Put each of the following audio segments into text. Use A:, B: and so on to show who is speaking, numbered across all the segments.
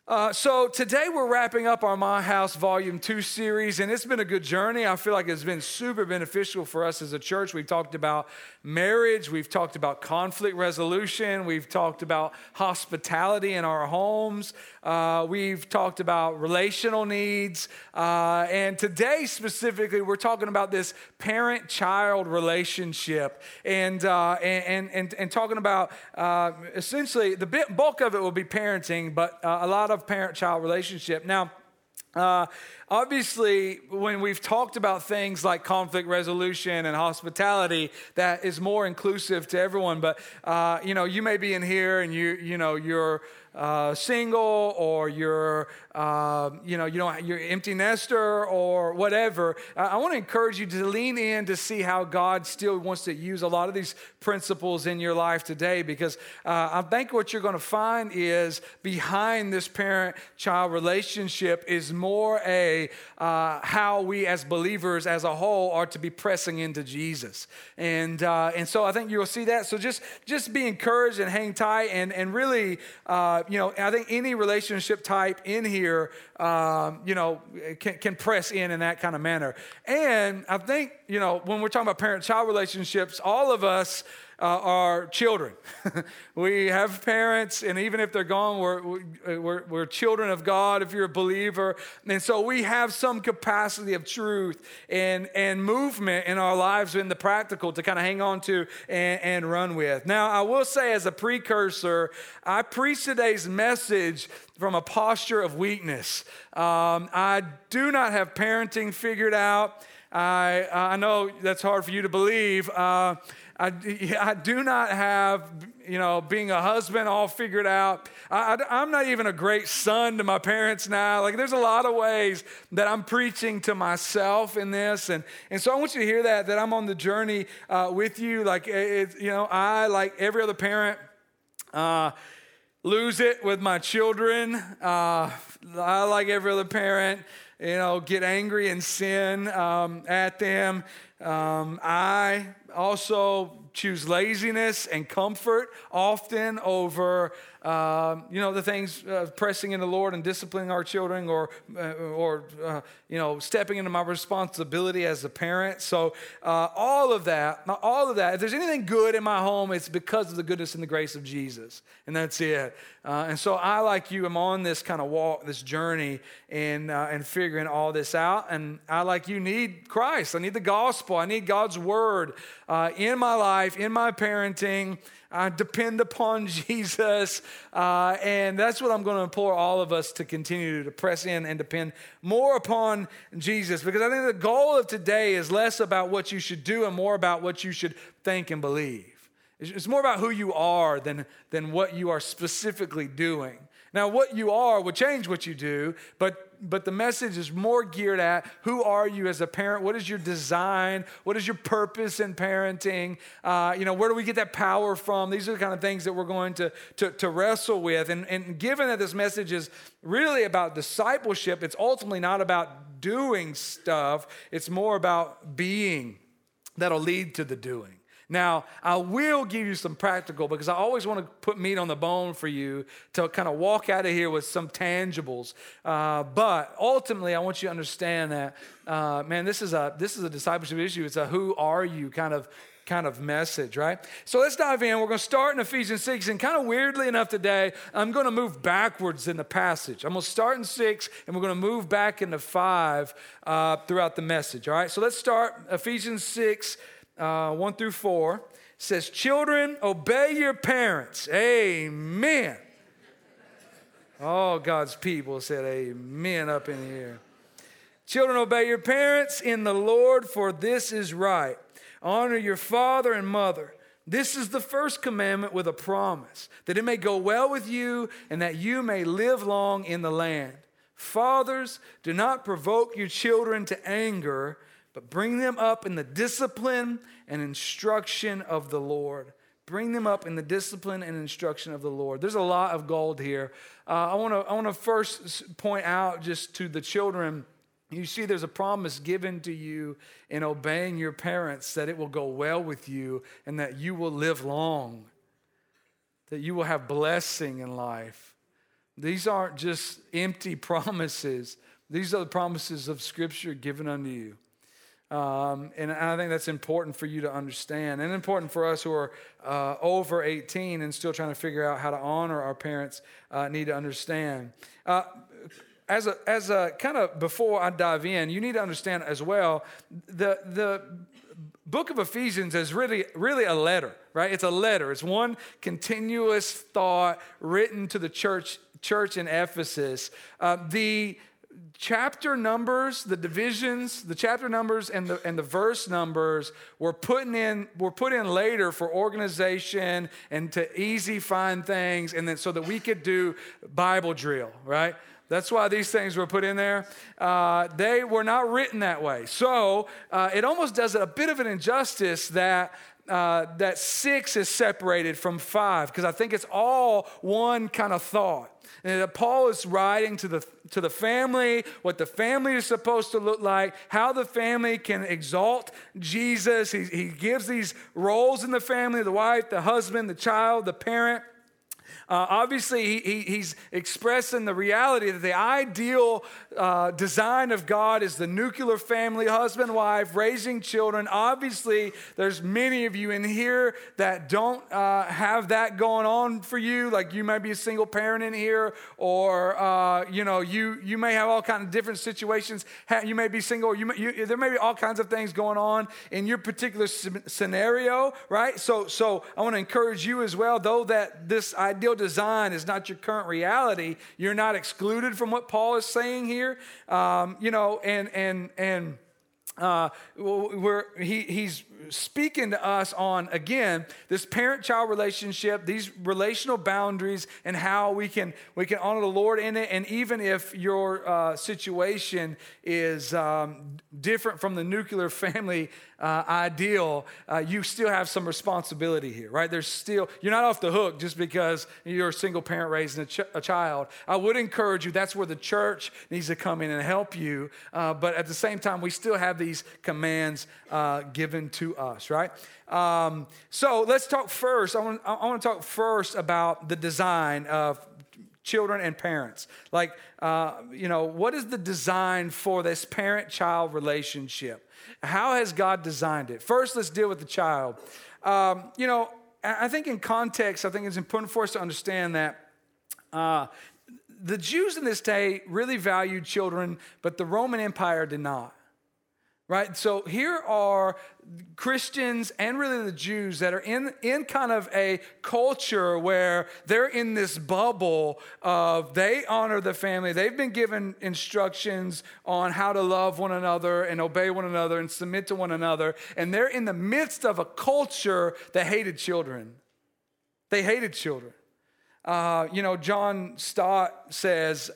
A: So today we're wrapping up our My House Volume 2 series, and it's been a good journey. I feel like it's been super beneficial for us as a church. We've talked about marriage, we've talked about conflict resolution, we've talked about hospitality in our homes, we've talked about relational needs, and today specifically we're talking about this parent-child relationship, and talking about essentially the bulk of it will be parenting, but a lot of parent-child relationship. Now, obviously, when we've talked about things like conflict resolution and hospitality, that is more inclusive to everyone. But you may be in here and you're single, or you're you're empty nester or whatever. I want to encourage you to lean in to see how God still wants to use a lot of these principles in your life today, because I think what you're going to find is behind this parent-child relationship is more how we as believers as a whole are to be pressing into Jesus, and so I think you'll see that. So just be encouraged and hang tight, and really. I think any relationship type in here, can press in that kind of manner. And I think, when we're talking about parent-child relationships, all of us are children. We have parents, and even if they're gone, we're children of God if you're a believer. And so we have some capacity of truth and movement in our lives in the practical to kind of hang on to and run with. Now, I will say as a precursor, I preach today's message from a posture of weakness. I do not have parenting figured out. I know that's hard for you to believe. I do not have, being a husband all figured out. I'm not even a great son to my parents now. Like, there's a lot of ways that I'm preaching to myself in this. And so I want you to hear that I'm on the journey with you. Like, I, like every other parent, lose it with my children. I, like every other parent, get angry and sin at them. I also choose laziness and comfort often over, the things pressing in the Lord and disciplining our children, or stepping into my responsibility as a parent. So all of that, if there's anything good in my home, it's because of the goodness and the grace of Jesus. And that's it. And so I, like you, am on this kind of walk, this journey, and figuring all this out. And I, like you, need Christ. I need the gospel. I need God's word in my life, in my parenting. I depend upon Jesus, and that's what I'm going to implore all of us to continue to press in and depend more upon Jesus, because I think the goal of today is less about what you should do and more about what you should think and believe. It's more about who you are than what you are specifically doing. Now, what you are will change what you do, but the message is more geared at who are you as a parent? What is your design? What is your purpose in parenting? Where do we get that power from? These are the kind of things that we're going to wrestle with. And given that this message is really about discipleship, it's ultimately not about doing stuff. It's more about being that'll lead to the doing. Now, I will give you some practical, because I always want to put meat on the bone for you to kind of walk out of here with some tangibles. But ultimately, I want you to understand that, this is a discipleship issue. It's a who are you kind of message, right? So let's dive in. We're going to start in Ephesians 6, and kind of weirdly enough today, I'm going to move backwards in the passage. I'm going to start in 6, and we're going to move back into 5 throughout the message, all right? So let's start Ephesians 6, 1 through 4. Says, children, obey your parents. Amen. All God's people said amen up in here. Children, obey your parents in the Lord, for this is right. Honor your father and mother. This is the first commandment with a promise, that it may go well with you and that you may live long in the land. Fathers, do not provoke your children to anger, but bring them up in the discipline and instruction of the Lord. Bring them up in the discipline and instruction of the Lord. There's a lot of gold here. I want to first point out just to the children, you see there's a promise given to you in obeying your parents that it will go well with you and that you will live long, that you will have blessing in life. These aren't just empty promises. These are the promises of Scripture given unto you. And I think that's important for you to understand, and important for us who are over 18 and still trying to figure out how to honor our parents need to understand. As a kind of, before I dive in, you need to understand as well, the book of Ephesians is really a letter, right? It's a letter. It's one continuous thought written to the church in Ephesus. The chapter numbers, the divisions, the chapter numbers and the verse numbers were put in later for organization and to easy find things, and then so that we could do Bible drill, right? That's why these things were put in there. They were not written that way. So it almost does a bit of an injustice that 6 is separated from 5, because I think it's all one kind of thought. And Paul is writing to the family, what the family is supposed to look like, how the family can exalt Jesus. He gives these roles in the family: the wife, the husband, the child, the parent. Obviously, he's expressing the reality that the ideal design of God is the nuclear family, husband, wife, raising children. Obviously, there's many of you in here that don't have that going on for you. Like, you may be a single parent in here, or you may have all kinds of different situations. You may be single. There may be all kinds of things going on in your particular scenario, right? So I want to encourage you as well, though that this ideal design is not your current reality, you're not excluded from what Paul is saying here. He's speaking to us on, again, this parent-child relationship, these relational boundaries, and how we can honor the Lord in it. And even if your situation is different from the nuclear family ideal, you still have some responsibility here, right? You're not off the hook just because you're a single parent raising a child. I would encourage you, that's where the church needs to come in and help you. But at the same time, we still have these commands given to us, right? So let's talk first. I want to talk first about the design of children and parents. Like, what is the design for this parent-child relationship? How has God designed it? First, let's deal with the child. I think in context, I think it's important for us to understand that the Jews in this day really valued children, but the Roman Empire did not. Right? So here are Christians and really the Jews that are in kind of a culture where they're in this bubble of they honor the family. They've been given instructions on how to love one another and obey one another and submit to one another. And they're in the midst of a culture that hated children. They hated children. John Stott says,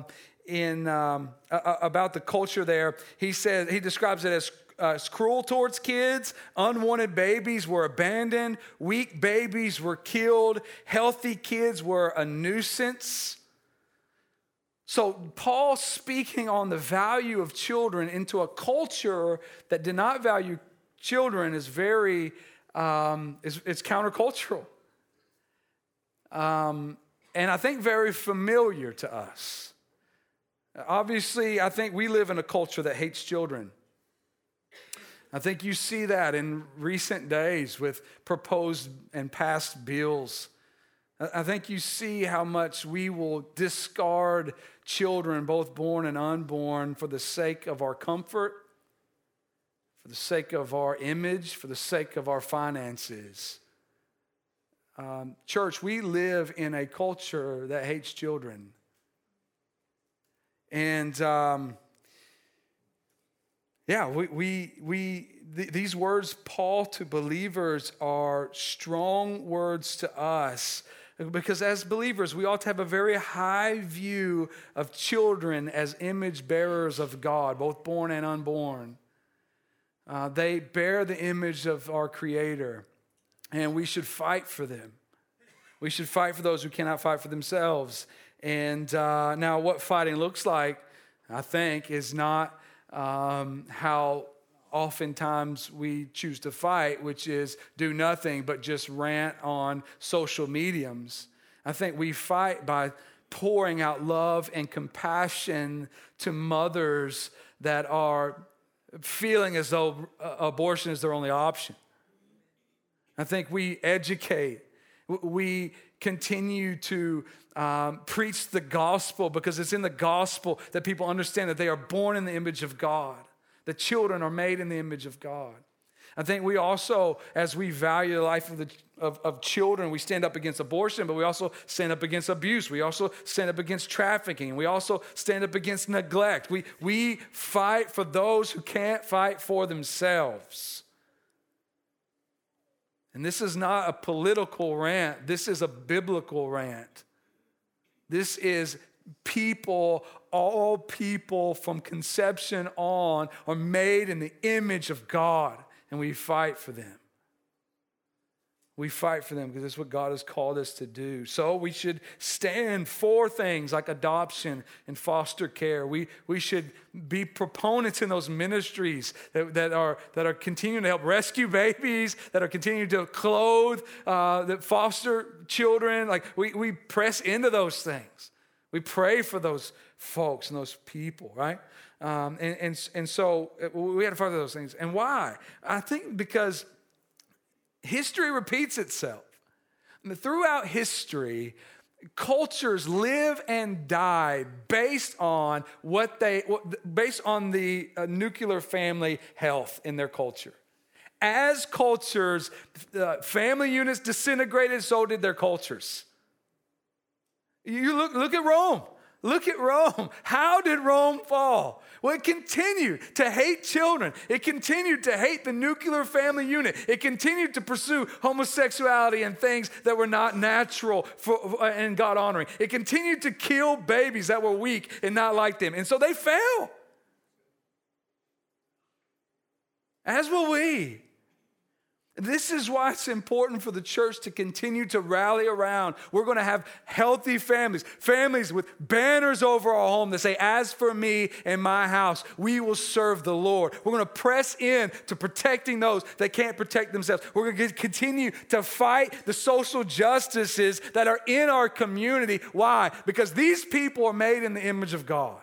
A: about the culture there, he describes it as cruel towards kids. Unwanted babies were abandoned. Weak babies were killed. Healthy kids were a nuisance. So Paul, speaking on the value of children into a culture that did not value children, is very it's countercultural, and I think very familiar to us. Obviously, I think we live in a culture that hates children. I think you see that in recent days with proposed and passed bills. I think you see how much we will discard children, both born and unborn, for the sake of our comfort, for the sake of our image, for the sake of our finances. Church, we live in a culture that hates children. And these words, Paul to believers, are strong words to us, because as believers, we ought to have a very high view of children as image bearers of God, both born and unborn. They bear the image of our Creator, and we should fight for them. We should fight for those who cannot fight for themselves. And now what fighting looks like, I think, is not how oftentimes we choose to fight, which is do nothing but just rant on social mediums. I think we fight by pouring out love and compassion to mothers that are feeling as though abortion is their only option. I think we educate. We continue to preach the gospel because it's in the gospel that people understand that they are born in the image of God. The children are made in the image of God. I think we also, as we value the life of children, we stand up against abortion, but we also stand up against abuse. We also stand up against trafficking. We also stand up against neglect. We fight for those who can't fight for themselves. And this is not a political rant. This is a biblical rant. This is people, all people from conception on are made in the image of God, and we fight for them. We fight for them because that's what God has called us to do. So we should stand for things like adoption and foster care. We should be proponents in those ministries that are continuing to help rescue babies, that are continuing to clothe, that foster children. Like we press into those things. We pray for those folks and those people, right? And so we had to fight for those things. And why? I think because history repeats itself. Throughout history, cultures live and die based on the nuclear family health in their culture. As cultures, family units disintegrated, so did their cultures. You look at Rome. Look at Rome. How did Rome fall? Well, it continued to hate children. It continued to hate the nuclear family unit. It continued to pursue homosexuality and things that were not natural and God-honoring. It continued to kill babies that were weak and not like them. And so they fell. As will we. This is why it's important for the church to continue to rally around. We're going to have healthy families with banners over our home that say, "As for me and my house, we will serve the Lord." We're going to press in to protecting those that can't protect themselves. We're going to continue to fight the social justices that are in our community. Why? Because these people are made in the image of God.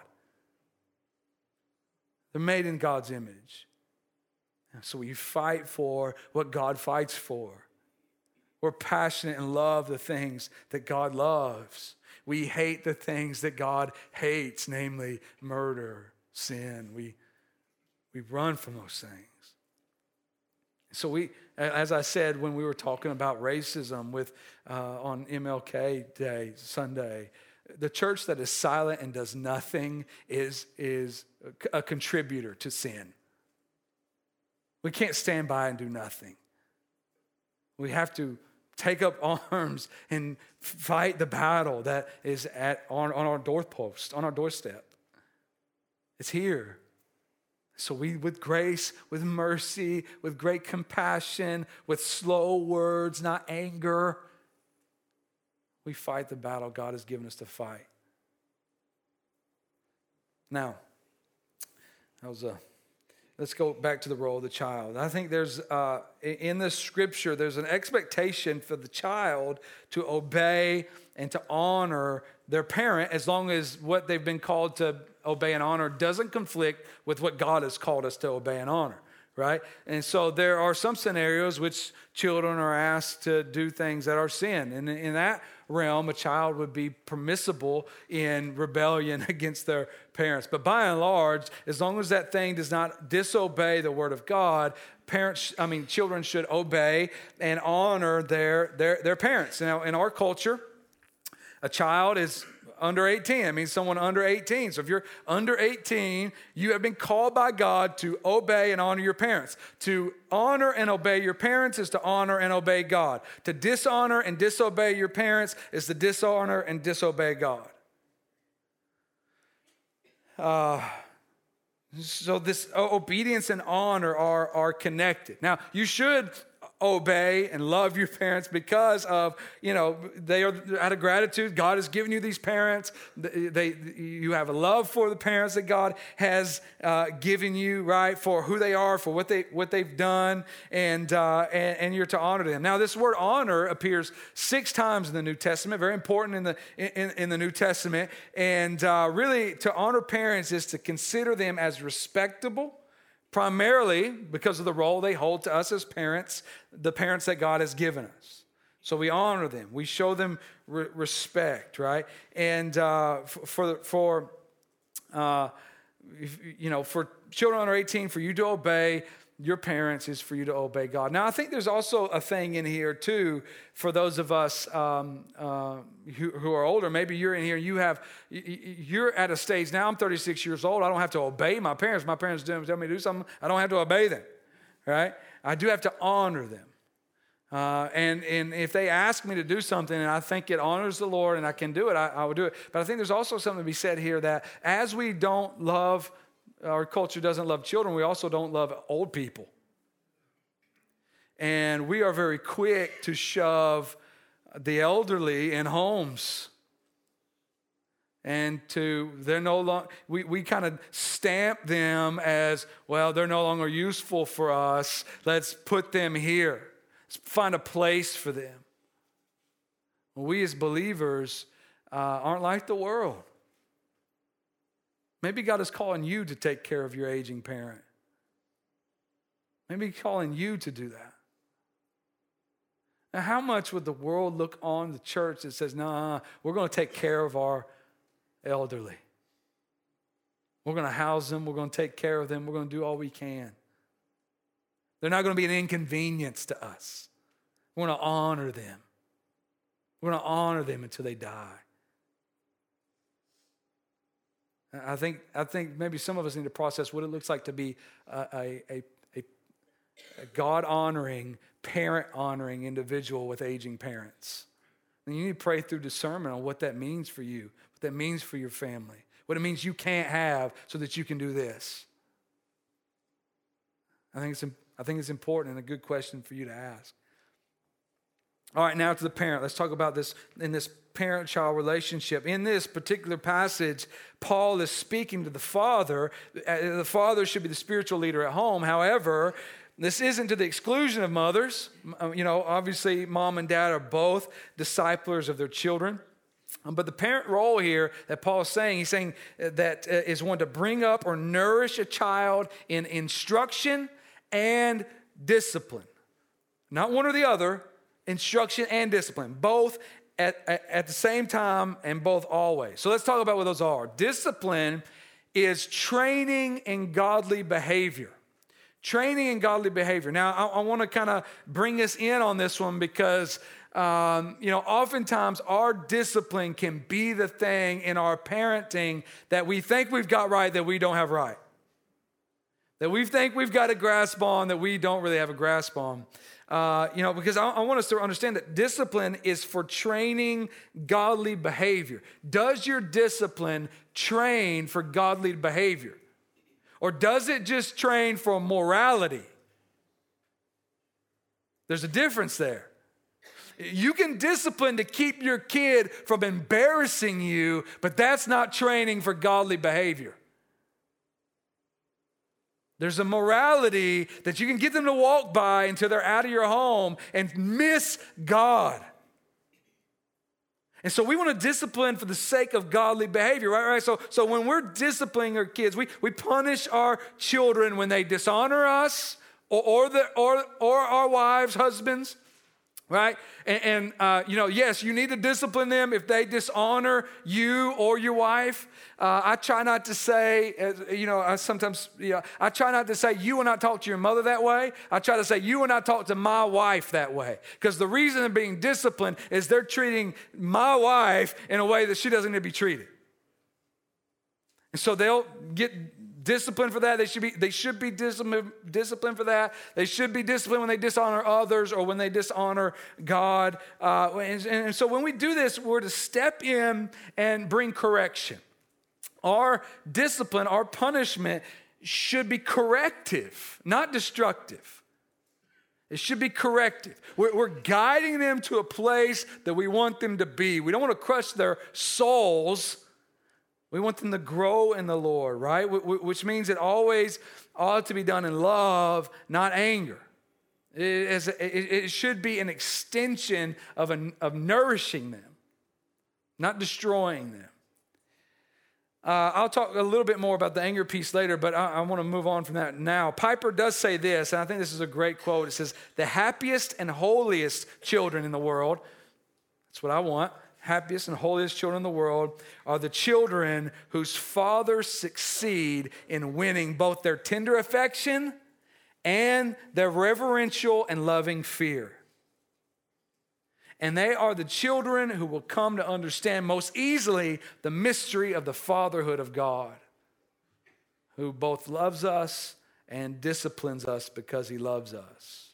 A: They're made in God's image. So we fight for what God fights for. We're passionate and love the things that God loves. We hate the things that God hates, namely murder, sin. We run from those things. So as I said when we were talking about racism on MLK Day, Sunday, the church that is silent and does nothing is a contributor to sin. We can't stand by and do nothing. We have to take up arms and fight the battle that is on our doorpost, on our doorstep. It's here. So we, with grace, with mercy, with great compassion, with slow words, not anger, we fight the battle God has given us to fight. Now, let's go back to the role of the child. I think there's, in the scripture, there's an expectation for the child to obey and to honor their parent as long as what they've been called to obey and honor doesn't conflict with what God has called us to obey and honor, right? And so there are some scenarios which children are asked to do things that are sin. And in that realm, a child would be permissible in rebellion against their parents. But by and large, as long as that thing does not disobey the word of God, children should obey and honor their parents. Now, in our culture, a child is under 18. That means someone under 18. So if you're under 18, you have been called by God to obey and honor your parents. To honor and obey your parents is to honor and obey God. To dishonor and disobey your parents is to dishonor and disobey God. So this obedience and honor are connected. Now, you should obey and love your parents because of, they are out of gratitude. God has given you these parents. You have a love for the parents that God has given you, right? For who they are, for what they've done, and you're to honor them. Now, this word honor appears 6 times in the New Testament, very important in the New Testament. And really, to honor parents is to consider them as respectable, primarily because of the role they hold to us as parents, the parents that God has given us. So we honor them. We show them respect, right? And for children under 18, for you to obey your parents is for you to obey God. Now, I think there's also a thing in here, too, for those of us who are older. Maybe you're in here, you're at a stage, now I'm 36 years old, I don't have to obey my parents. My parents tell me to do something, I don't have to obey them, right? I do have to honor them. And if they ask me to do something and I think it honors the Lord and I can do it, I will do it. But I think there's also something to be said here that as we don't love, our culture doesn't love children, we also don't love old people. And we are very quick to shove the elderly in homes. And they're no longer, we kind of stamp them as, well, they're no longer useful for us. Let's put them here. Let's find a place for them. Well, we as believers aren't like the world. Maybe God is calling you to take care of your aging parent. Maybe He's calling you to do that. Now, how much would the world look on the church that says, nah, we're going to take care of our elderly. We're going to house them. We're going to take care of them. We're going to do all we can. They're not going to be an inconvenience to us. We're going to honor them. We're going to honor them until they die. I think maybe some of us need to process what it looks like to be a God-honoring, parent-honoring individual with aging parents. And you need to pray through discernment on what that means for you, what that means for your family, what it means you can't have so that you can do this. I think it's important and a good question for you to ask. All right, now to the parent. Let's talk about this in this parent-child relationship. In this particular passage, Paul is speaking to the father. The father should be the spiritual leader at home. However, this isn't to the exclusion of mothers. Obviously, mom and dad are both disciplers of their children. But the parent role here that Paul is saying, he's saying that is one to bring up or nourish a child in instruction and discipline. Not one or the other, instruction and discipline. Both at the same time and both always. So let's talk about what those are. Discipline is training in godly behavior. Training in godly behavior. Now, I want to kind of bring us in on this one because, oftentimes our discipline can be the thing in our parenting that we think we've got right that we don't have right. That we think we've got a grasp on that we don't really have a grasp on. Because I want us to understand that discipline is for training godly behavior. Does your discipline train for godly behavior? Or does it just train for morality? There's a difference there. You can discipline to keep your kid from embarrassing you, but that's not training for godly behavior. There's a morality that you can get them to walk by until they're out of your home and miss God. And so we want to discipline for the sake of godly behavior, right? So when we're disciplining our kids, we punish our children when they dishonor us or our wives, husbands, right? And yes, you need to discipline them if they dishonor you or your wife. I try not to say, I try not to say, you will not talk to your mother that way. I try to say, you will not talk to my wife that way. Because the reason of being disciplined is they're treating my wife in a way that she doesn't need to be treated. And so they'll get disciplined for that. They should be disciplined for that. They should be disciplined when they dishonor others or when they dishonor God. And so when we do this, we're to step in and bring correction. Our discipline, our punishment should be corrective, not destructive. It should be corrective. We're guiding them to a place that we want them to be. We don't want to crush their souls. We want them to grow in the Lord, right? Which means it always ought to be done in love, not anger. It should be an extension of nourishing them, not destroying them. I'll talk a little bit more about the anger piece later, but I want to move on from that now. Piper does say this, and I think this is a great quote. It says, the happiest and holiest children in the world, that's what I want, happiest and holiest children in the world are the children whose fathers succeed in winning both their tender affection and their reverential and loving fear. And they are the children who will come to understand most easily the mystery of the fatherhood of God, who both loves us and disciplines us because he loves us.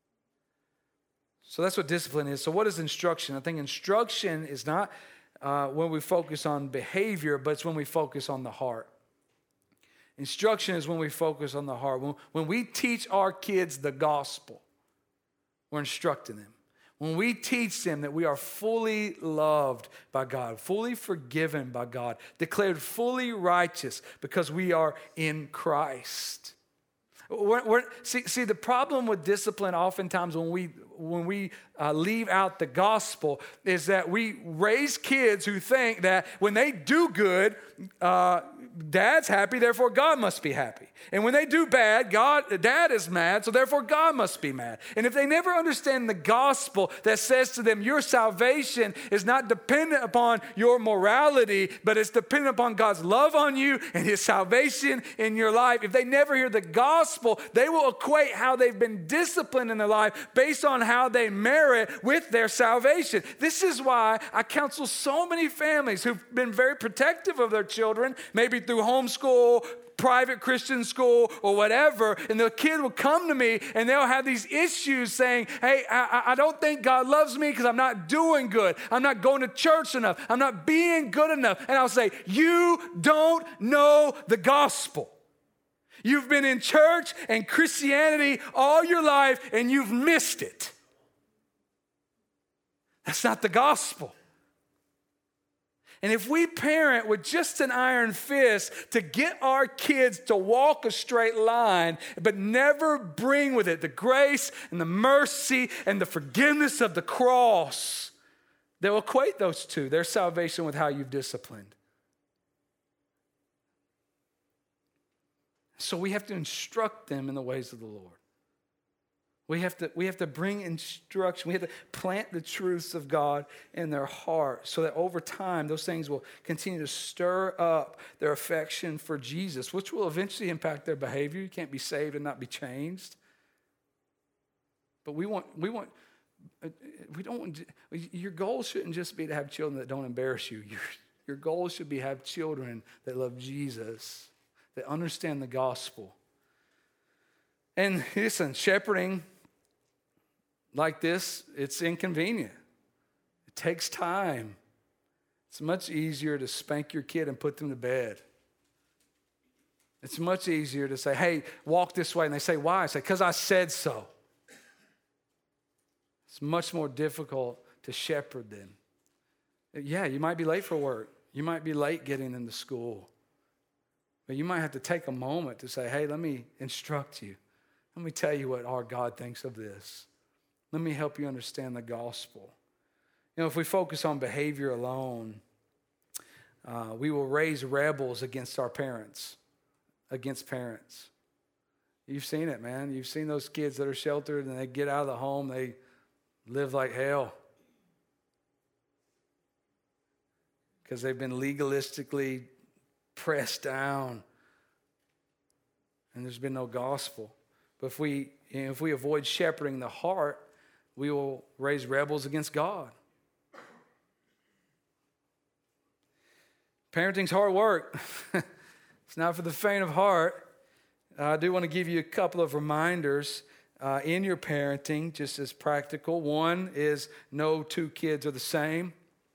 A: So that's what discipline is. So what is instruction? I think instruction is not when we focus on behavior, but it's when we focus on the heart. Instruction is when we focus on the heart. When we teach our kids the gospel, we're instructing them. When we teach them that we are fully loved by God, fully forgiven by God, declared fully righteous because we are in Christ. See, the problem with discipline oftentimes when we leave out the gospel is that we raise kids who think that when they do good, Dad's happy, therefore God must be happy. And when they do bad, Dad is mad, so therefore God must be mad. And if they never understand the gospel that says to them, your salvation is not dependent upon your morality, but it's dependent upon God's love on you and his salvation in your life. If they never hear the gospel, they will equate how they've been disciplined in their life based on how they merit with their salvation. This is why I counsel so many families who've been very protective of their children, maybe through homeschool, private Christian school, or whatever, and the kid will come to me and they'll have these issues saying, hey, I don't think God loves me because I'm not doing good. I'm not going to church enough. I'm not being good enough. And I'll say, you don't know the gospel. You've been in church and Christianity all your life and you've missed it. That's not the gospel. And if we parent with just an iron fist to get our kids to walk a straight line, but never bring with it the grace and the mercy and the forgiveness of the cross, they'll equate those two, their salvation with how you've disciplined. So we have to instruct them in the ways of the Lord. We have to bring instruction. We have to plant the truths of God in their heart so that over time those things will continue to stir up their affection for Jesus, which will eventually impact their behavior. You can't be saved and not be changed. But your goal shouldn't just be to have children that don't embarrass you. Your goal should be to have children that love Jesus, that understand the gospel. And listen, shepherding like this, it's inconvenient. It takes time. It's much easier to spank your kid and put them to bed. It's much easier to say, hey, walk this way. And they say, why? I say, because I said so. It's much more difficult to shepherd them. Yeah, you might be late for work. You might be late getting them to school. But you might have to take a moment to say, hey, let me instruct you. Let me tell you what our God thinks of this. Let me help you understand the gospel. You know, if we focus on behavior alone, we will raise rebels against our parents, against parents. You've seen it, man. You've seen those kids that are sheltered and they get out of the home, they live like hell because they've been legalistically pressed down and there's been no gospel. But if we avoid shepherding the heart, we will raise rebels against God. Parenting's hard work. It's not for the faint of heart. I do want to give you a couple of reminders in your parenting, just as practical. One is no two kids are the same.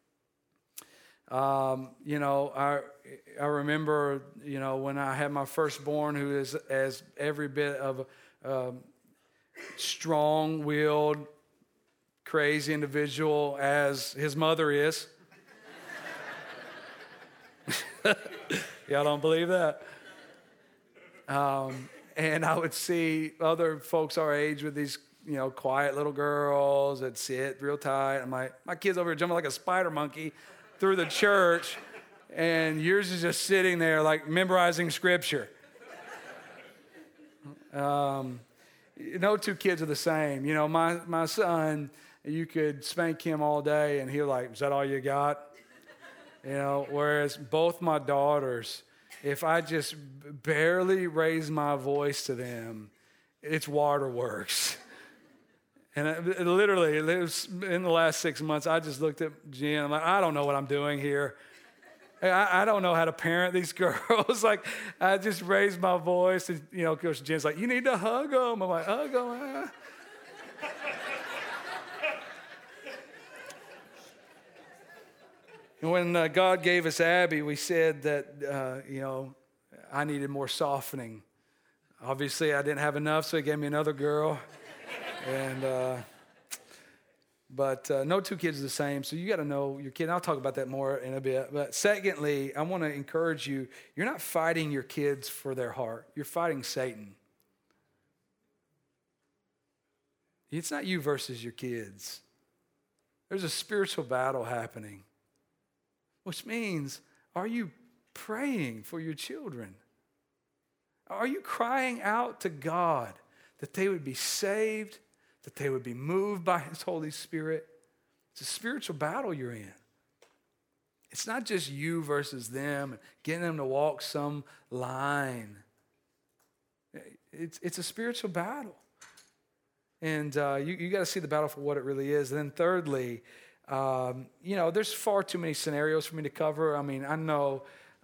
A: I remember, when I had my firstborn, who is as every bit of strong-willed, crazy individual as his mother is. Y'all don't believe that? And I would see other folks our age with these, quiet little girls that sit real tight. I'm like, my kid's over here jumping like a spider monkey through the church, and yours is just sitting there like memorizing scripture. No two kids are the same. My son, you could spank him all day, and he'll like, is that all you got? Whereas both my daughters, if I just barely raise my voice to them, it's waterworks. And it was in the last 6 months, I just looked at Jen. I'm like, I don't know what I'm doing here. I don't know how to parent these girls. Like, I just raised my voice. And, Coach Jen's like, you need to hug them. I'm like, hug them. And when God gave us Abby, we said that, I needed more softening. Obviously, I didn't have enough, so he gave me another girl. But no two kids are the same, so you got to know your kid. And I'll talk about that more in a bit. But secondly, I want to encourage you, you're not fighting your kids for their heart. You're fighting Satan. It's not you versus your kids. There's a spiritual battle happening. Which means, are you praying for your children? Are you crying out to God that they would be saved, that they would be moved by His Holy Spirit? It's a spiritual battle you're in. It's not just you versus them, getting them to walk some line. It's a spiritual battle. And you got to see the battle for what it really is. And then thirdly, there's far too many scenarios for me to cover. I mean, I know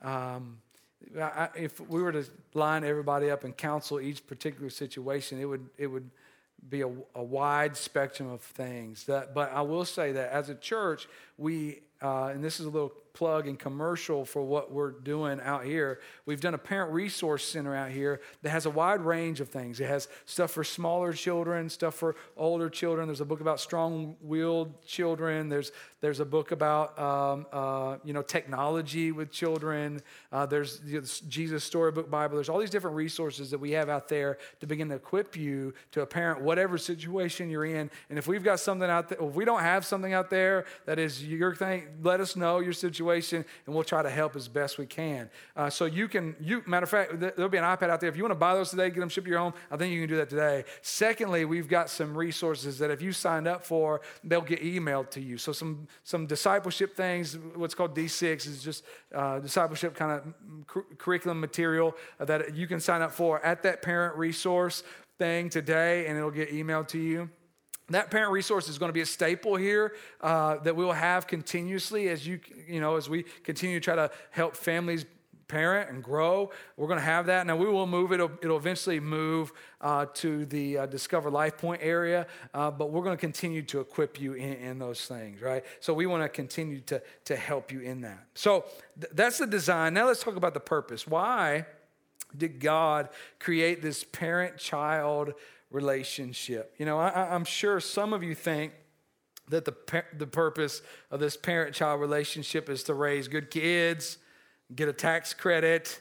A: if we were to line everybody up and counsel each particular situation, it would be a wide spectrum of things. But I will say that as a church, we, and this is a little plug and commercial for what we're doing out here. We've done a parent resource center out here that has a wide range of things. It has stuff for smaller children, stuff for older children. There's a book about strong-willed children. There's a book about technology with children. There's Jesus Storybook Bible. There's all these different resources that we have out there to begin to equip you to parent whatever situation you're in. And if we've got something out there, if we don't have something out there that is your thing, let us know your situation, and we'll try to help as best we can. So matter of fact, there'll be an iPad out there. If you want to buy those today, get them shipped to your home, I think you can do that today. Secondly, we've got some resources that if you signed up for, they'll get emailed to you. So some discipleship things, what's called D6 is just discipleship kind of curriculum material that you can sign up for at that parent resource thing today, and it'll get emailed to you. That parent resource is going to be a staple here that we will have continuously as as we continue to try to help families parent and grow. We're going to have that. Now we will move it. It'll eventually move to the Discover Life Point area, but we're going to continue to equip you in those things, right? So we want to continue to help you in that. So that's the design. Now let's talk about the purpose. Why did God create this parent-child relationship? I'm sure some of you think that the purpose of this parent-child relationship is to raise good kids, get a tax credit,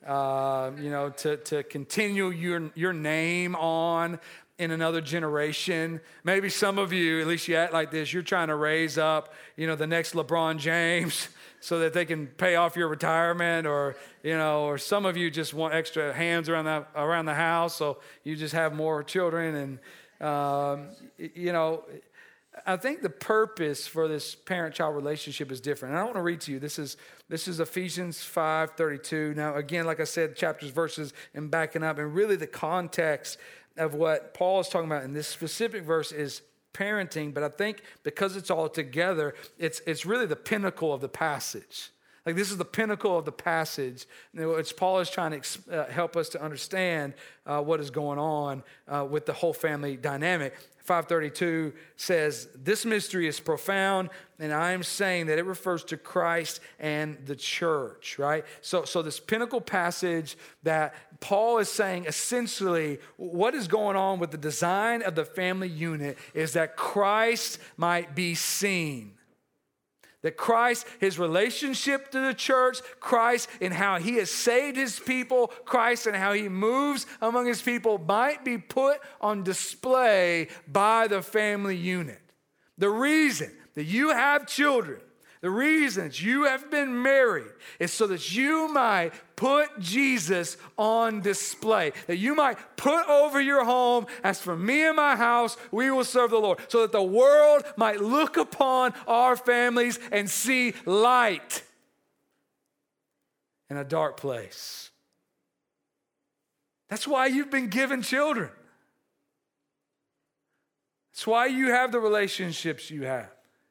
A: to continue your name on in another generation. Maybe some of you, at least you act like this, you're trying to raise up, the next LeBron James so that they can pay off your retirement, or some of you just want extra hands around the house, so you just have more children. And, I think the purpose for this parent-child relationship is different. And I want to read to you. This is Ephesians 5:32. Now, again, like I said, chapters, verses, and backing up. And really the context of what Paul is talking about in this specific verse is parenting. But I think because it's all together, it's really the pinnacle of the passage. Like this is the pinnacle of the passage, which Paul is trying to help us to understand what is going on with the whole family dynamic. 532 says, this mystery is profound, and I am saying that it refers to Christ and the church, right? So this pinnacle passage that Paul is saying essentially what is going on with the design of the family unit is that Christ might be seen. That Christ, his relationship to the church, Christ and how he has saved his people, Christ and how he moves among his people might be put on display by the family unit. The reason that you have children, the reason that you have been married is so that you might put Jesus on display. That you might put over your home, as for me and my house, we will serve the Lord. So that the world might look upon our families and see light in a dark place. That's why you've been given children. That's why you have the relationships you have.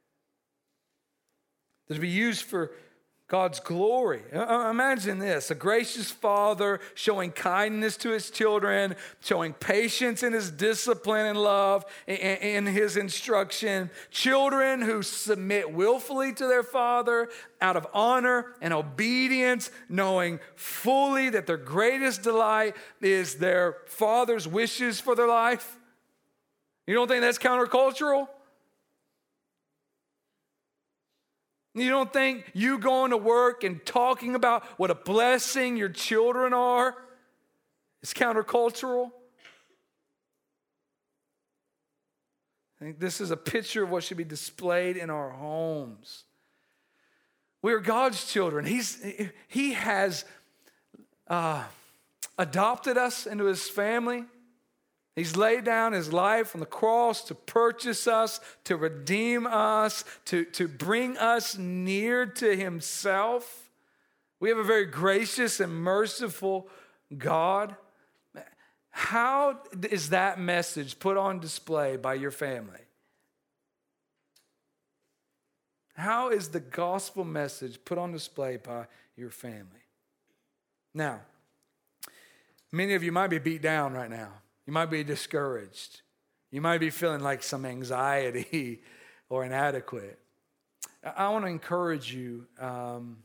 A: To be used for God's glory. Imagine this, a gracious father showing kindness to his children, showing patience in his discipline and love, in his instruction. Children who submit willfully to their father out of honor and obedience, knowing fully that their greatest delight is their father's wishes for their life. You don't think that's countercultural? You don't think you going to work and talking about what a blessing your children are is countercultural? I think this is a picture of what should be displayed in our homes. We are God's children. He has adopted us into his family. He's laid down his life on the cross to purchase us, to redeem us, to bring us near to himself. We have a very gracious and merciful God. How is that message put on display by your family? How is the gospel message put on display by your family? Now, many of you might be beat down right now. You might be discouraged. You might be feeling like some anxiety or inadequate. I want to encourage you in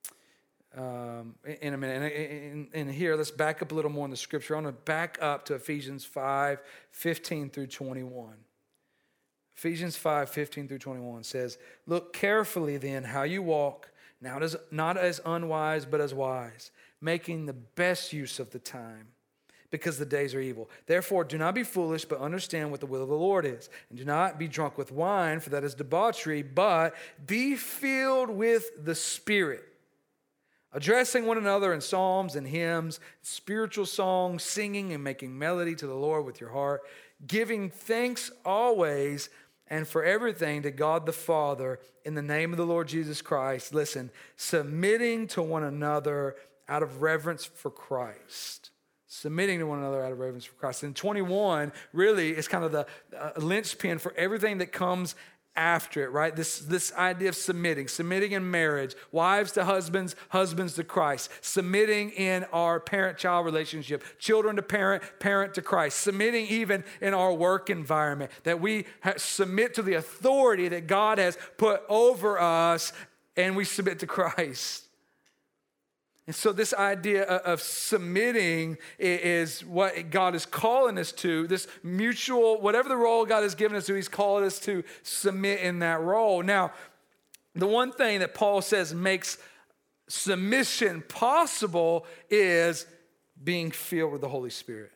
A: a minute. And here, let's back up a little more in the scripture. I want to back up to Ephesians 5, 15 through 21. Ephesians 5, 15 through 21 says, look carefully then how you walk, not as unwise, but as wise, making the best use of the time, because the days are evil. Therefore, do not be foolish, but understand what the will of the Lord is. And do not be drunk with wine, for that is debauchery, but be filled with the Spirit, addressing one another in psalms and hymns, spiritual songs, singing and making melody to the Lord with your heart, giving thanks always and for everything to God the Father in the name of the Lord Jesus Christ. Listen, submitting to one another out of reverence for Christ. Submitting to one another out of reverence for Christ. And 21 really is kind of the linchpin for everything that comes after it, right? This idea of submitting in marriage, wives to husbands, husbands to Christ, submitting in our parent-child relationship, children to parent, parent to Christ, submitting even in our work environment, that we submit to the authority that God has put over us and we submit to Christ. And so this idea of submitting is what God is calling us to, this mutual, whatever the role God has given us to, he's called us to submit in that role. Now, the one thing that Paul says makes submission possible is being filled with the Holy Spirit.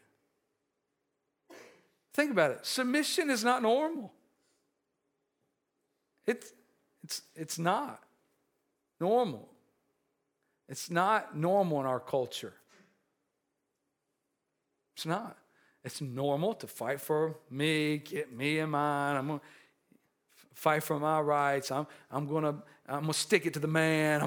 A: Think about it. Submission is not normal. It's not normal. It's not normal in our culture. It's not. It's normal to fight for me, get me and mine. I'm going to fight for my rights. I'm going to stick it to the man.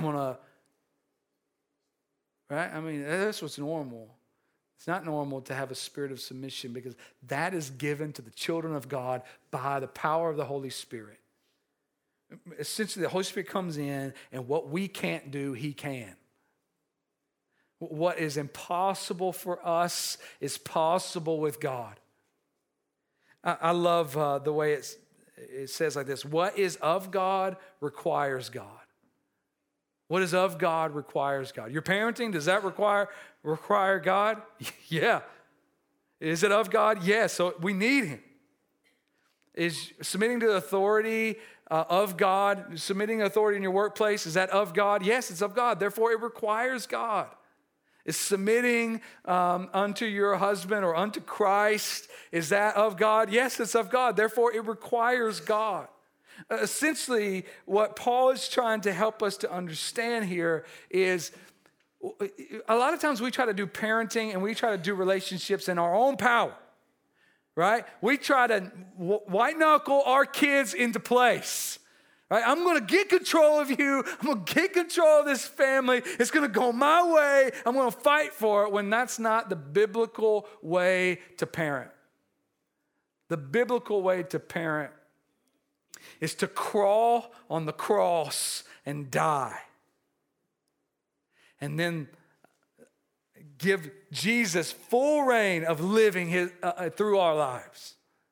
A: Right? I mean, that's what's normal. It's not normal to have a spirit of submission because that is given to the children of God by the power of the Holy Spirit. Essentially, the Holy Spirit comes in, and what we can't do, he can. What is impossible for us is possible with God. I love the way it says like this: what is of God requires God. What is of God requires God. Your parenting, does that require God? Yeah. Is it of God? Yes. So we need him. Is submitting to the authority of God, submitting authority in your workplace, is that of God? Yes, it's of God. Therefore, it requires God. Is submitting unto your husband or unto Christ, is that of God? Yes, it's of God. Therefore, it requires God. Essentially, what Paul is trying to help us to understand here is a lot of times we try to do parenting and we try to do relationships in our own power, right? We try to white knuckle our kids into place. Right? I'm going to get control of you. I'm going to get control of this family. It's going to go my way. I'm going to fight for it, when that's not the biblical way to parent. The biblical way to parent is to crawl on the cross and die. And then give Jesus full reign of living through our lives.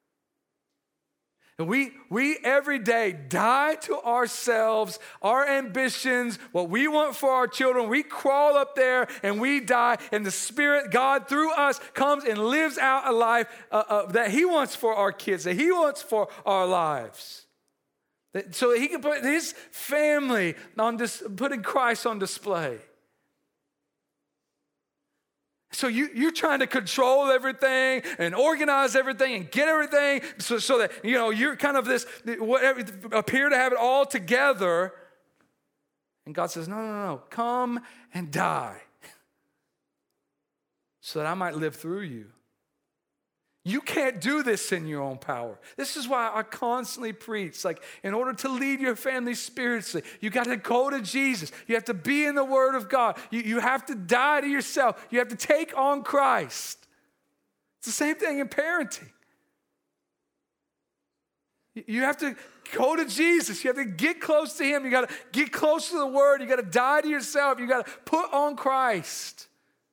A: And we every day die to ourselves, our ambitions, what we want for our children. We crawl up there and we die, and the Spirit, God, through us, comes and lives out a life that he wants for our kids, that he wants for our lives. So that he can put his family putting Christ on display. So you're trying to control everything and organize everything and get everything so that, you're kind of this, whatever, appear to have it all together. And God says, no, come and die so that I might live through you. You can't do this in your own power. This is why I constantly preach, like, in order to lead your family spiritually, you got to go to Jesus. You have to be in the Word of God. You have to die to yourself. You have to take on Christ. It's the same thing in parenting. You have to go to Jesus. You have to get close to him. You got to get close to the Word. You got to die to yourself. You got to put on Christ.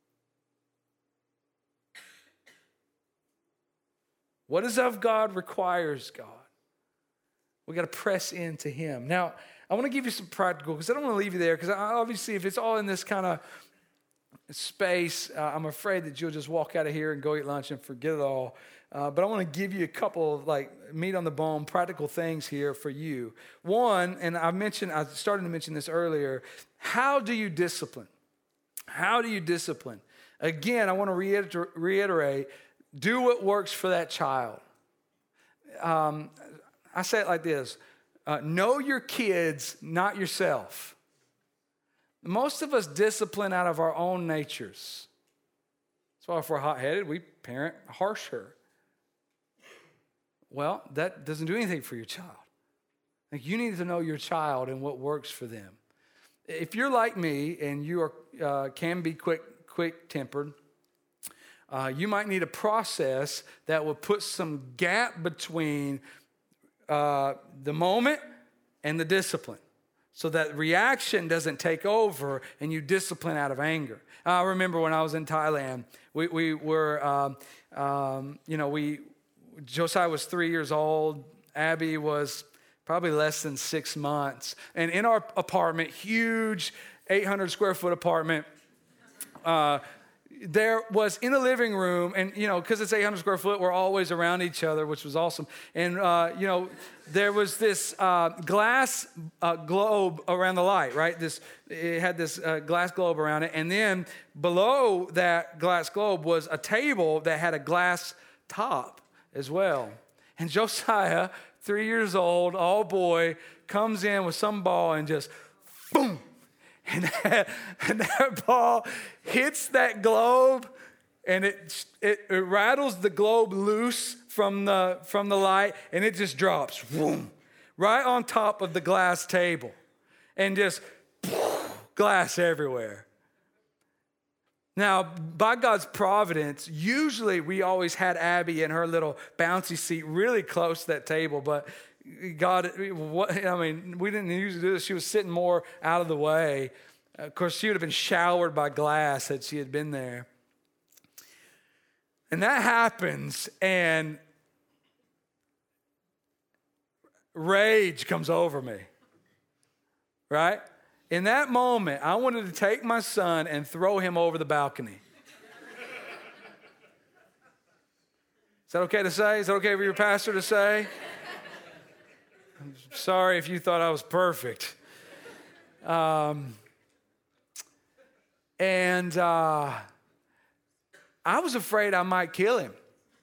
A: What is of God requires God. We got to press into him. Now, I want to give you some practical, because I don't want to leave you there, because obviously if it's all in this kind of space, I'm afraid that you'll just walk out of here and go eat lunch and forget it all. But I want to give you a couple of meat on the bone, practical things here for you. One, and I started to mention this earlier, how do you discipline? How do you discipline? Again, I want to reiterate, do what works for that child. I say it like this. Know your kids, not yourself. Most of us discipline out of our own natures. That's why if we're hot-headed, we parent harsher. Well, that doesn't do anything for your child. You need to know your child and what works for them. If you're like me and you can be quick-tempered, you might need a process that will put some gap between the moment and the discipline, so that reaction doesn't take over and you discipline out of anger. I remember when I was in Thailand, we were, Josiah was 3 years old. Abby was probably less than 6 months. And in our apartment, huge 800 square foot apartment, there was in the living room, and because it's 800 square foot, we're always around each other, which was awesome. And there was this glass globe around the light, right? It had this glass globe around it, and then below that glass globe was a table that had a glass top as well. And Josiah, 3 years old, all boy, comes in with some ball and just boom. And that ball hits that globe, and it rattles the globe loose from the light, and it just drops, boom, right on top of the glass table, and just glass everywhere. Now, by God's providence, usually we always had Abby in her little bouncy seat really close to that table, but God, we didn't usually do this. She was sitting more out of the way. Of course, she would have been showered by glass had she had been there. And that happens, and rage comes over me, right? In that moment, I wanted to take my son and throw him over the balcony. Is that okay to say? Is that okay for your pastor to say? I'm sorry if you thought I was perfect. I was afraid I might kill him.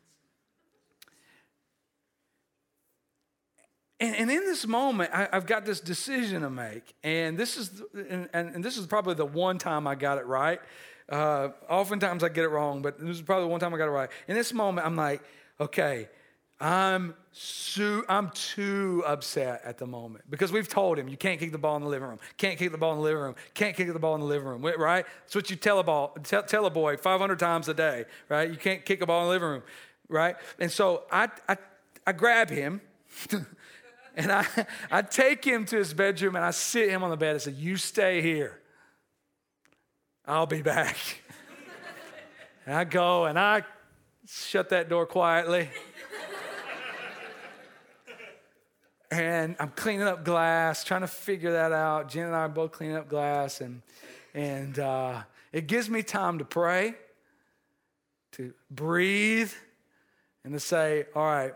A: And in this moment, I've got this decision to make. And this is probably the one time I got it right. Oftentimes I get it wrong, but this is probably the one time I got it right. In this moment, I'm like, okay, I'm too upset at the moment because we've told him you can't kick the ball in the living room, can't kick the ball in the living room, can't kick the ball in the living room, right? That's what you tell a boy 500 times a day, right? You can't kick a ball in the living room, right? And so I grab him and I take him to his bedroom and I sit him on the bed and say, you stay here. I'll be back. And I go and I shut that door quietly. And I'm cleaning up glass, trying to figure that out. Jen and I are both cleaning up glass. And it gives me time to pray, to breathe, and to say, all right,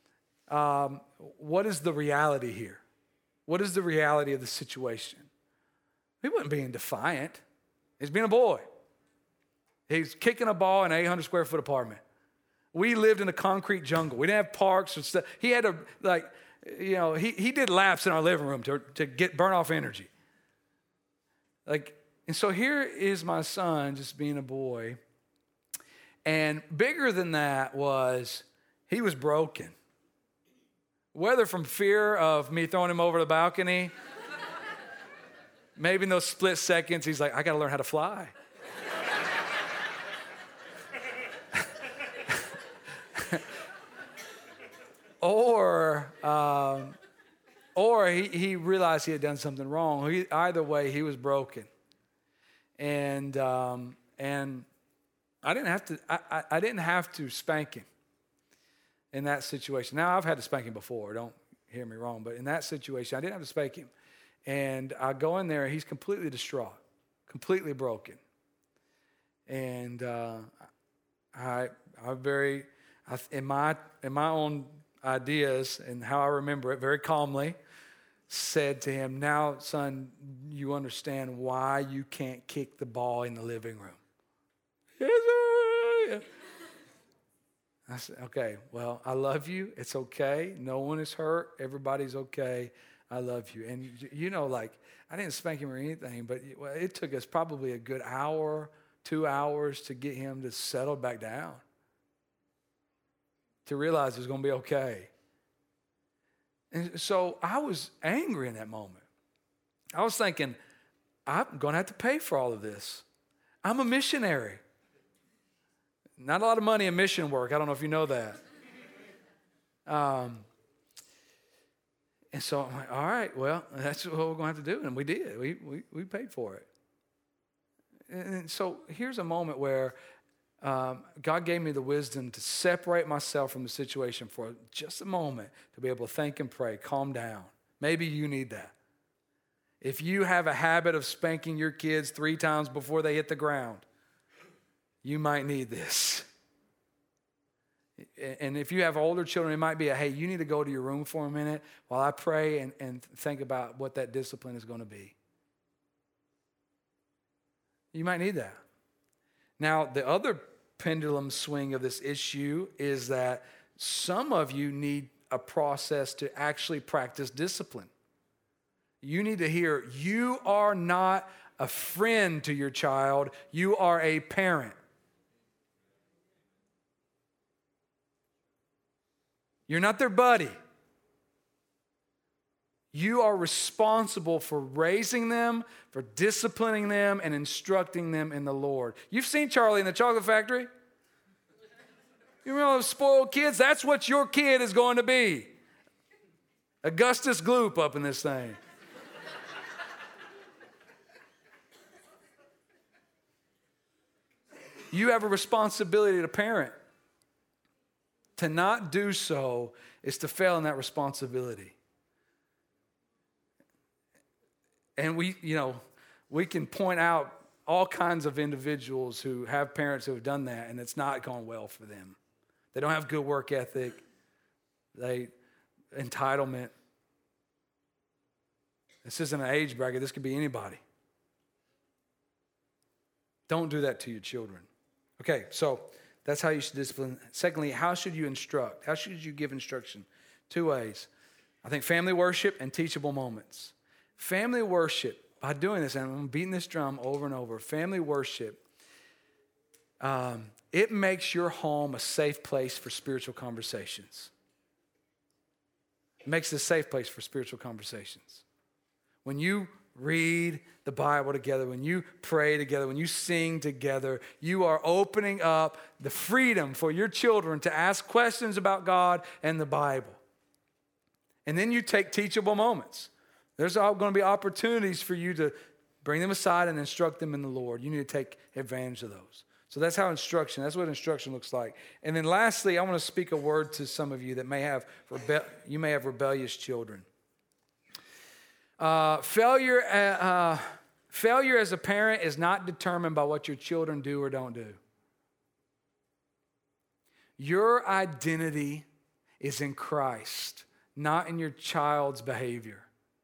A: what is the reality here? What is the reality of the situation? He wasn't being defiant. He's being a boy. He's kicking a ball in an 800 square foot apartment. We lived in a concrete jungle. We didn't have parks or stuff. He had to, he did laps in our living room to burn off energy. And so here is my son just being a boy. And bigger than that was he was broken. Whether from fear of me throwing him over the balcony, maybe in those split seconds, he's like, I got to learn how to fly. Or he realized he had done something wrong. Either way, he was broken. And I didn't have to spank him in that situation. Now, I've had to spank him before. Don't hear me wrong. But in that situation, I didn't have to spank him. And I go in there, he's completely distraught, completely broken. And in my own ideas and how I remember it, very calmly said to him, now, son, you understand why you can't kick the ball in the living room. Yes, sir. I said, okay, well, I love you. It's okay. No one is hurt. Everybody's okay. I love you. And I didn't spank him or anything, but it took us probably a good hour, 2 hours to get him to settle back down, to realize it was going to be okay. And so I was angry in that moment. I was thinking, I'm going to have to pay for all of this. I'm a missionary. Not a lot of money in mission work. I don't know if you know that. And so I'm like, all right, well, that's what we're going to have to do. And we did. We paid for it. And so here's a moment where God gave me the wisdom to separate myself from the situation for just a moment, to be able to think and pray, calm down. Maybe you need that. If you have a habit of spanking your kids 3 times before they hit the ground, you might need this. And if you have older children, it might be hey, you need to go to your room for a minute while I pray and think about what that discipline is going to be. You might need that. Now, the other pendulum swing of this issue is that some of you need a process to actually practice discipline. You need to hear, you are not a friend to your child, you are a parent. You're not their buddy. You are responsible for raising them, for disciplining them, and instructing them in the Lord. You've seen Charlie in the Chocolate Factory? You remember those spoiled kids? That's what your kid is going to be. Augustus Gloop up in this thing. You have a responsibility to parent. To not do so is to fail in that responsibility. And we can point out all kinds of individuals who have parents who have done that, and it's not gone well for them. They don't have good work ethic. Entitlement. This isn't an age bracket. This could be anybody. Don't do that to your children. Okay, so that's how you should discipline. Secondly, how should you instruct? How should you give instruction? 2 ways. I think family worship and teachable moments. Family worship, by doing this, and I'm beating this drum over and over, family worship, it makes your home a safe place for spiritual conversations. It makes it a safe place for spiritual conversations. When you read the Bible together, when you pray together, when you sing together, you are opening up the freedom for your children to ask questions about God and the Bible. And then you take teachable moments. There's going to be opportunities for you to bring them aside and instruct them in the Lord. You need to take advantage of those. So that's what instruction looks like. And then lastly, I want to speak a word to some of you that may have rebellious children. Failure as a parent is not determined by what your children do or don't do. Your identity is in Christ, not in your child's behavior.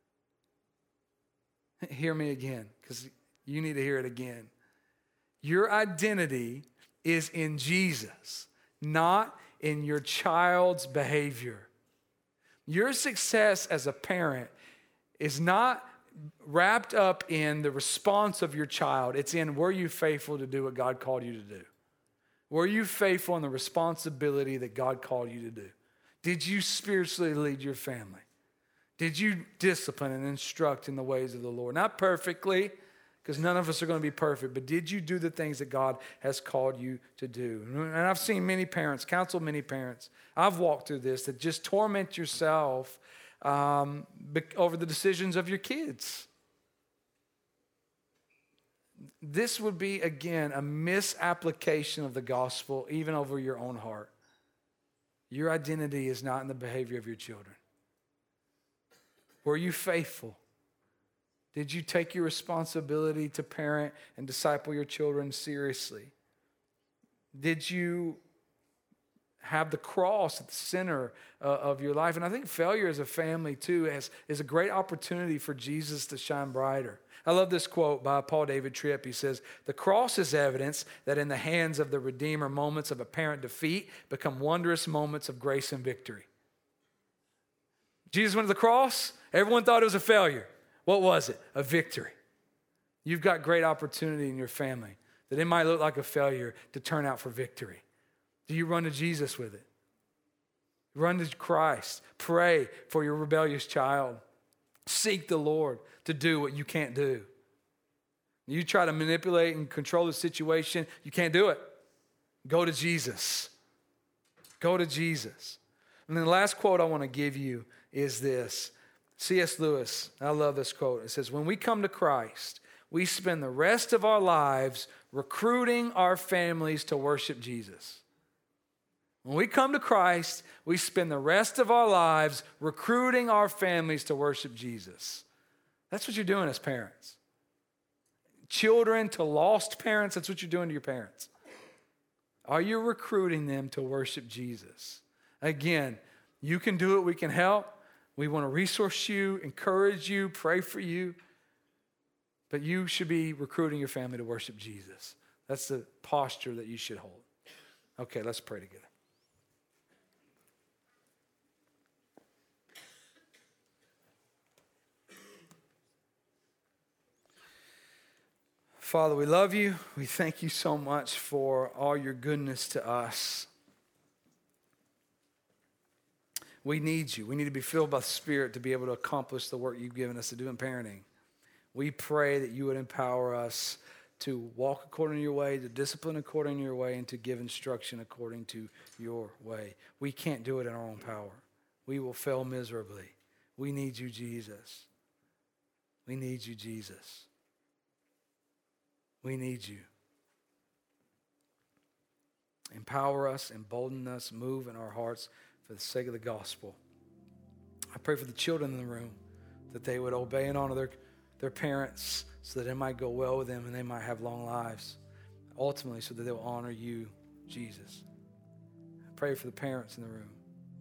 A: Hear me again, because you need to hear it again. Your identity is in Jesus, not in your child's behavior. Your success as a parent is not wrapped up in the response of your child. It's in, were you faithful to do what God called you to do? Were you faithful in the responsibility that God called you to do? Did you spiritually lead your family? Did you discipline and instruct in the ways of the Lord? Not perfectly, because none of us are going to be perfect, but did you do the things that God has called you to do? And I've seen many parents, counseled many parents. I've walked through this, that just torment yourself over the decisions of your kids. This would be, again, a misapplication of the gospel, even over your own heart. Your identity is not in the behavior of your children. Were you faithful? Did you take your responsibility to parent and disciple your children seriously? Did you have the cross at the center of your life? And I think failure as a family, too, is a great opportunity for Jesus to shine brighter. I love this quote by Paul David Tripp. He says, "The cross is evidence that in the hands of the Redeemer, moments of apparent defeat become wondrous moments of grace and victory." Jesus went to the cross. Everyone thought it was a failure. What was it? A victory. You've got great opportunity in your family that it might look like a failure to turn out for victory. Do you run to Jesus with it? Run to Christ. Pray for your rebellious child. Seek the Lord to do what you can't do. You try to manipulate and control the situation, you can't do it. Go to Jesus. Go to Jesus. And then the last quote I want to give you is this. C.S. Lewis, I love this quote. It says, "When we come to Christ, we spend the rest of our lives recruiting our families to worship Jesus." When we come to Christ, we spend the rest of our lives recruiting our families to worship Jesus. That's what you're doing as parents. Children to lost parents, that's what you're doing to your parents. Are you recruiting them to worship Jesus? Again, you can do it, we can help. We want to resource you, encourage you, pray for you. But you should be recruiting your family to worship Jesus. That's the posture that you should hold. Okay, let's pray together. Father, we love you. We thank you so much for all your goodness to us. We need you. We need to be filled by the Spirit to be able to accomplish the work you've given us to do in parenting. We pray that you would empower us to walk according to your way, to discipline according to your way, and to give instruction according to your way. We can't do it in our own power. We will fail miserably. We need you, Jesus. We need you, Jesus. We need you. Empower us, embolden us, move in our hearts for the sake of the gospel. I pray for the children in the room that they would obey and honor their parents so that it might go well with them and they might have long lives. Ultimately, so that they will honor you, Jesus. I pray for the parents in the room.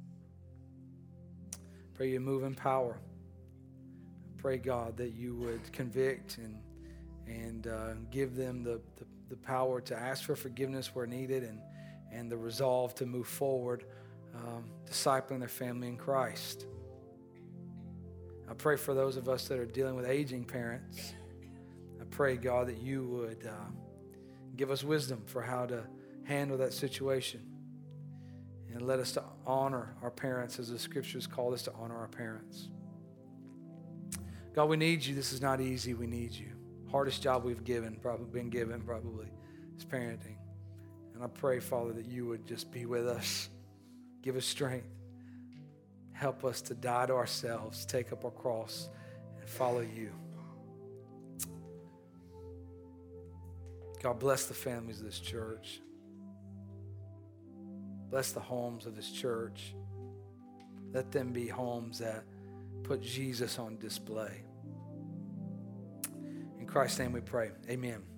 A: I pray you move in power. I pray, God, that you would convict and give them the power to ask for forgiveness where needed and the resolve to move forward, discipling their family in Christ. I pray for those of us that are dealing with aging parents. I pray, God, that you would give us wisdom for how to handle that situation. And let us to honor our parents as the scriptures call us to honor our parents. God, we need you. This is not easy. We need you. Hardest job we've been given is parenting. And I pray, Father, that you would just be with us. Give us strength. Help us to die to ourselves, take up our cross, and follow you. God, bless the families of this church. Bless the homes of this church. Let them be homes that put Jesus on display. In Christ's name we pray. Amen.